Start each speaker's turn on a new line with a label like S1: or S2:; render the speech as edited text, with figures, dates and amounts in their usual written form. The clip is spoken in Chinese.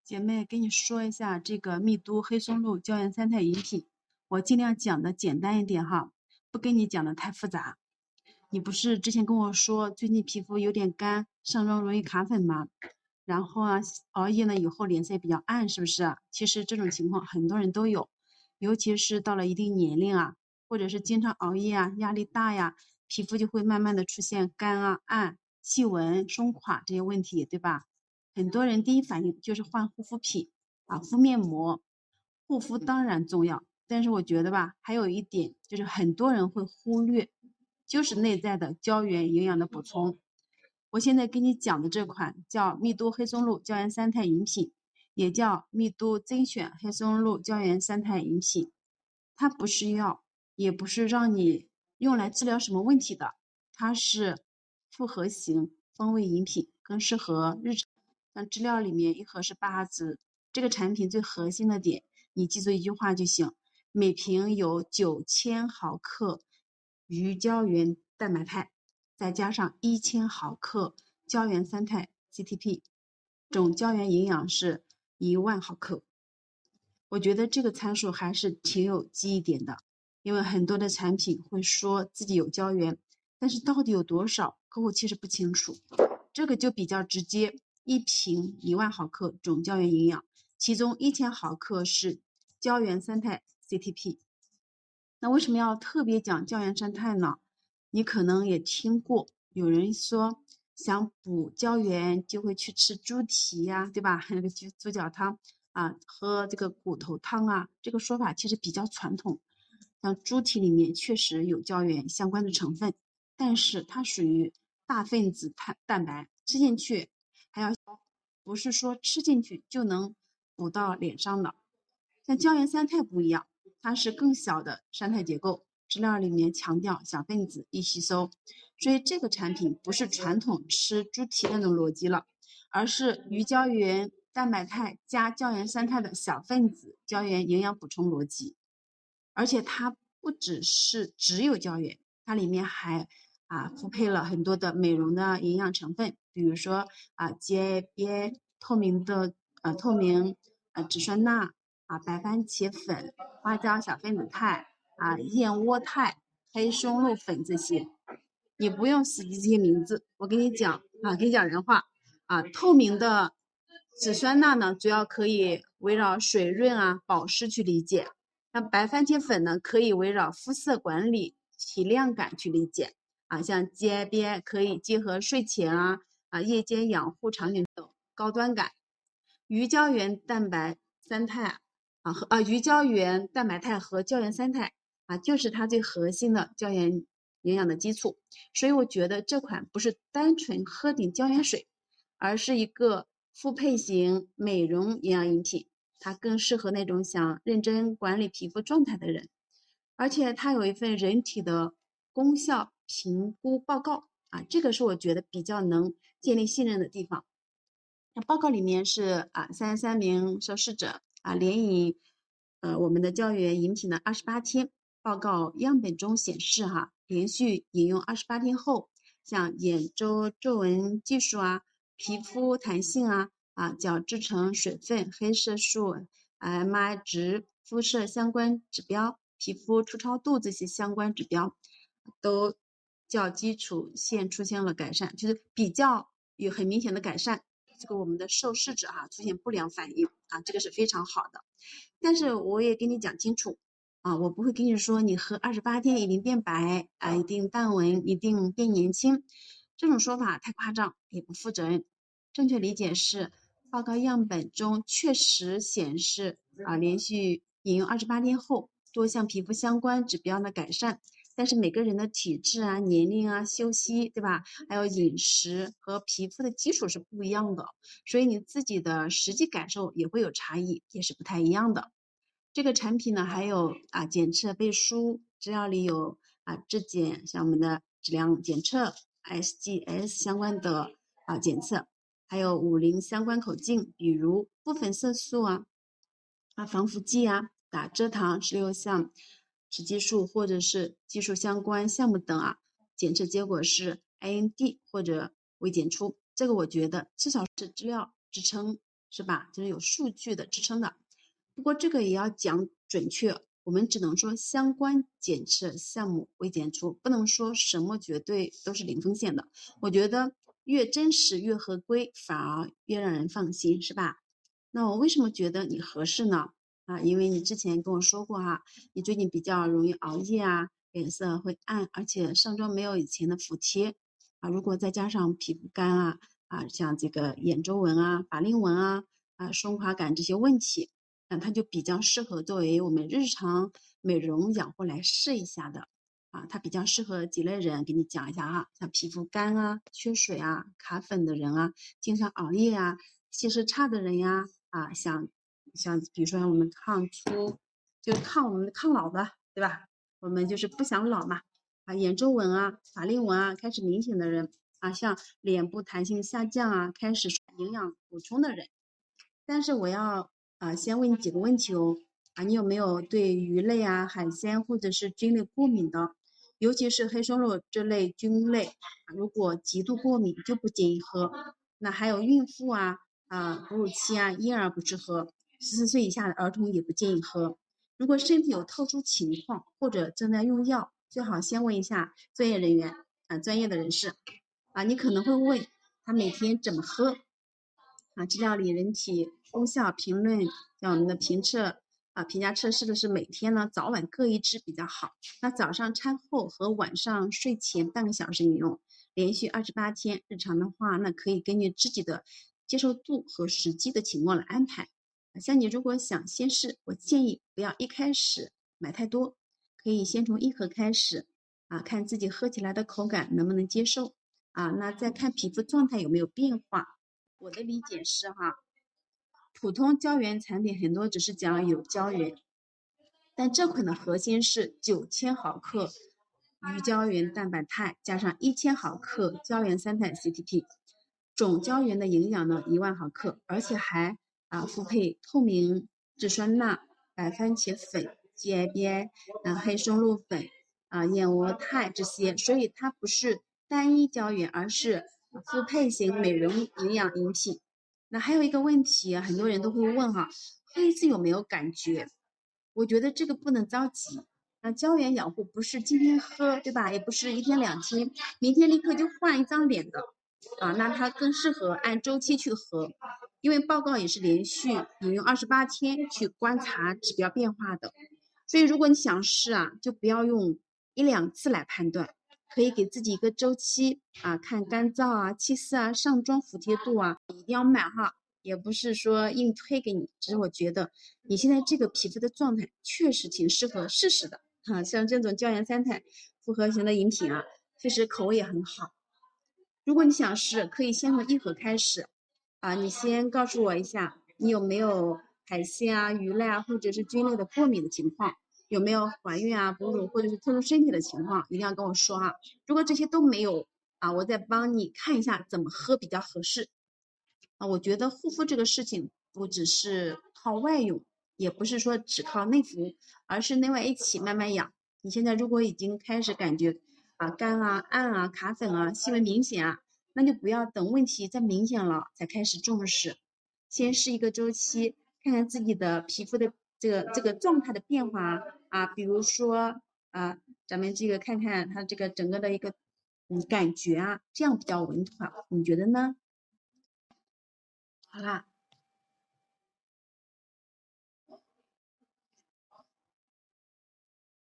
S1: 姐妹跟你说一下这个蜜都黑松露胶原三肽饮品，我尽量讲的简单一点哈，不跟你讲的太复杂。你不是之前跟我说最近皮肤有点干，上妆容易卡粉吗？然后啊，熬夜了以后脸色也比较暗，是不是啊？其实这种情况很多人都有，尤其是到了一定年龄啊，或者是经常熬夜啊，压力大呀，皮肤就会慢慢的出现干啊、暗、细纹、松垮这些问题，对吧？很多人第一反应就是换护肤品啊，敷面膜。护肤当然重要，但是我觉得吧，还有一点就是很多人会忽略，就是内在的胶原营养的补充。我现在给你讲的这款叫蜜都黑松露胶原三肽饮品，也叫蜜都精选黑松露胶原三肽饮品。它不是药，也不是让你用来治疗什么问题的，它是复合型风味饮品，更适合日常。像知料里面一盒是8支，这个产品最核心的点，你记住一句话就行：每瓶有9000毫克鱼胶原蛋白肽，再加上1000毫克胶原三肽 CTP， 总胶原营养是10000毫克。我觉得这个参数还是挺有记忆点的，因为很多的产品会说自己有胶原，但是到底有多少，客户其实不清楚。这个就比较直接，一瓶10000毫克总胶原营养，其中1000毫克是胶原三肽 CTP。那为什么要特别讲胶原三肽呢？你可能也听过，有人说想补胶原就会去吃猪蹄呀，对吧？那个猪脚汤啊，喝这个骨头汤啊，这个说法其实比较传统。像猪蹄里面确实有胶原相关的成分，但是它属于大分子蛋白，吃进去还要不是说吃进去就能补到脸上的。像胶原三肽不一样，它是更小的三肽结构，资料里面强调小分子易吸收，所以这个产品不是传统吃猪蹄那种逻辑了，而是鱼胶原蛋白肽加胶原三肽的小分子胶原营养补充逻辑。而且它不只有胶原，它里面还复配了很多的美容的营养成分，比如说GABA 透明植酸钠白番茄粉、花椒小分子肽燕窝肽、黑松露粉这些，你不用死记这些名字，我给你讲人话透明的植酸钠呢，主要可以围绕水润保湿去理解。那白番茄粉呢，可以围绕肤色管理、提亮感去理解像 GABA 可以结合睡前夜间养护场景等高端感。鱼胶原蛋白三肽鱼胶原蛋白肽和胶原三肽就是它最核心的胶原营养的基础。所以我觉得这款不是单纯喝点胶原水，而是一个复配型美容营养饮品。它更适合那种想认真管理皮肤状态的人，而且它有一份人体的功效评估报告这个是我觉得比较能建立信任的地方。那报告里面是33名受试者连饮我们的胶原饮品的28天，报告样本中显示连续饮用28天后，像眼周皱纹技术皮肤弹性角质层水分、黑色素、MI 值、肤色相关指标、皮肤粗糙度这些相关指标都较基础线出现了改善，就是比较有很明显的改善。这个我们的受试者出现不良反应这个是非常好的。但是我也跟你讲清楚我不会跟你说你喝28天一定变白一定淡纹，一定变年轻，这种说法太夸张也不负责任。正确理解是报告样本中确实显示连续饮用28天后多项皮肤相关指标的改善，但是每个人的体质年龄休息对吧，还有饮食和皮肤的基础是不一样的，所以你自己的实际感受也会有差异，也是不太一样的。这个产品呢还有检测背书，资料里有质检，像我们的质量检测 SGS 相关的检测，还有50相关口径，比如部分色素防腐剂打蔗糖16项雌激素或者是技术相关项目等检测结果是 IND 或者未检出，这个我觉得至少是资料支撑是吧？就是有数据的支撑的。不过这个也要讲准确，我们只能说相关检测项目未检出，不能说什么绝对都是零风险的。我觉得越真实越合规，反而越让人放心，是吧？那我为什么觉得你合适呢？因为你之前跟我说过哈，你最近比较容易熬夜啊，脸色会暗，而且上妆没有以前的服帖如果再加上皮肤干像这个眼周纹法令纹松垮感这些问题，那它就比较适合作为我们日常美容养护来试一下的它比较适合几类人，给你讲一下像皮肤干缺水卡粉的人经常熬夜气色差的人呀像比如说我们就是抗我们抗老的，对吧？我们就是不想老嘛眼周纹法令纹开始明显的人像脸部弹性下降开始营养补充的人。但是我要先问你几个问题哦你有没有对鱼类海鲜或者是菌类过敏的？尤其是黑松露这类菌类如果极度过敏就不建议喝。那还有孕妇哺乳期婴儿不适合，14岁以下的儿童也不建议喝。如果身体有特殊情况或者正在用药，最好先问一下专业人员专业的人士你可能会问他每天怎么喝治疗里人体功效评论，像我们的评价测试的是每天呢早晚各一支比较好。那早上餐后和晚上睡前半个小时饮用，连续28天。日常的话，那可以根据自己的接受度和实际的情况来安排。像你如果想先试，我建议不要一开始买太多，可以先从1盒开始看自己喝起来的口感能不能接受那再看皮肤状态有没有变化。我的理解是普通胶原产品很多只是讲有胶原，但这款的核心是9000毫克鱼胶原蛋白肽加上1000毫克胶原三肽 CTP， 总胶原的营养呢1万毫克，而且还复配透明质酸钠、白番茄粉、GIBI、黑松露粉燕窝肽这些，所以它不是单一胶原，而是复配型美容营养饮品。那还有一个问题很多人都会问喝一次有没有感觉？我觉得这个不能着急胶原养护不是今天喝，对吧？也不是1天2天，明天立刻就换一张脸的那它更适合按周期去喝，因为报告也是连续引用28天去观察指标变化的。所以如果你想试就不要用1、2次来判断，可以给自己一个周期看干燥气色上妆服帖度一定要买也不是说硬推给你，只是我觉得你现在这个皮肤的状态确实挺适合试试的像这种胶原三肽复合型的饮品确实口味也很好。如果你想试，可以先从1盒开始你先告诉我一下，你有没有海鲜鱼类或者是菌类的过敏的情况，有没有怀孕哺乳或者是特殊身体的情况，一定要跟我说如果这些都没有我再帮你看一下怎么喝比较合适我觉得护肤这个事情不只是靠外用，也不是说只靠内服，而是内外一起慢慢养。你现在如果已经开始感觉干暗卡粉细纹明显那就不要等问题再明显了才开始重视，先试一个周期，看看自己的皮肤的这个状态的变化比如说咱们这个看看它这个整个的一个感觉这样比较稳妥，你觉得呢？好啦，